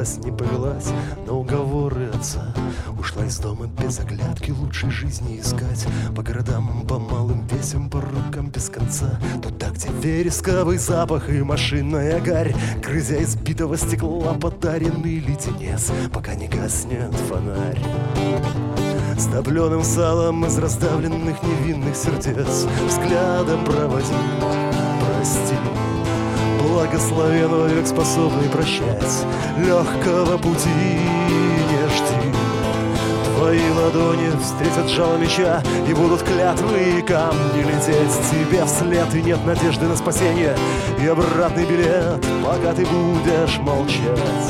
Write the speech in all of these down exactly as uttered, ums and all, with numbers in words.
поддалась, не повелась на уговоры отца. Ушла из дома без оглядки, лучшей жизни искать. По городам, по малым весям, по рукам без конца. Туда, где вересковый запах и машинная гарь, грызя избитого стекла подаренный леденец, пока не гаснет фонарь. С топленым салом из раздавленных невинных сердец взглядом проводи, прости. Благословен век, способный прощать, легкого пути не жди. Твои ладони встретят жало меча, и будут клятвы и камни лететь тебе вслед. И нет надежды на спасение и обратный билет, пока ты будешь молчать.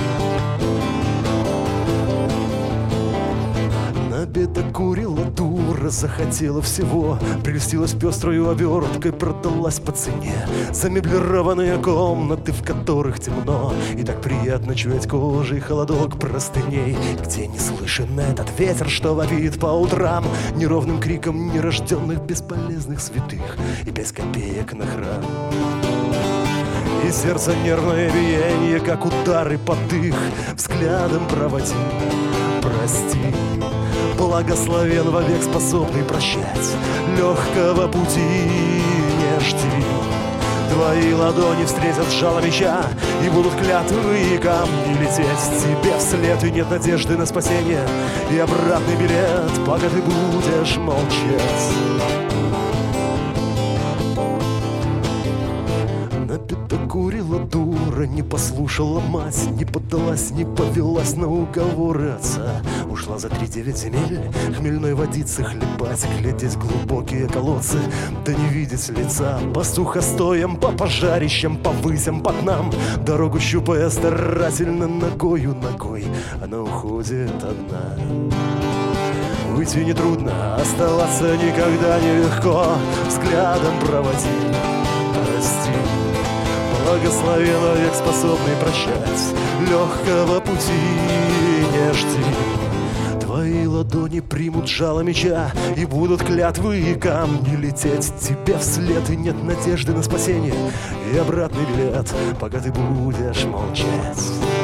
Набедокурила дура, захотела всего, прельстилась пестрою оберткой, продалась по цене. Замеблированные комнаты, в которых темно, и так приятно чуять кожей холодок простыней, где не слышен этот ветер, что вопит по утрам неровным криком нерожденных бесполезных святых и без копеек на храм. И сердце нервное биение, как удары под дых, взглядом проводи, прости. Благословен вовек, способный прощать, легкого пути не жди. Твои ладони встретят жало меча, и будут клятвы и камни лететь тебе вслед. И нет надежды на спасение и обратный билет, пока ты будешь молчать. Набедокурила дура, не послушала мать, не поддалась, не повелась на уговоры отца. Ушла за три девять земель хмельной водицы хлебать, глядеть в глубокие колодцы, да не видеть лица. По сухостоям, по пожарищам, по высям, по днам, дорогу щупая старательно ногою ногой, она уходит одна. Уйти нетрудно, оставаться никогда нелегко, взглядом проводи, прости. Благословен век, способный прощать, легкого пути не жди. Твои ладони примут жало меча, и будут клятвы и камни лететь тебе вслед. И нет надежды на спасение и обратный билет, пока ты будешь молчать.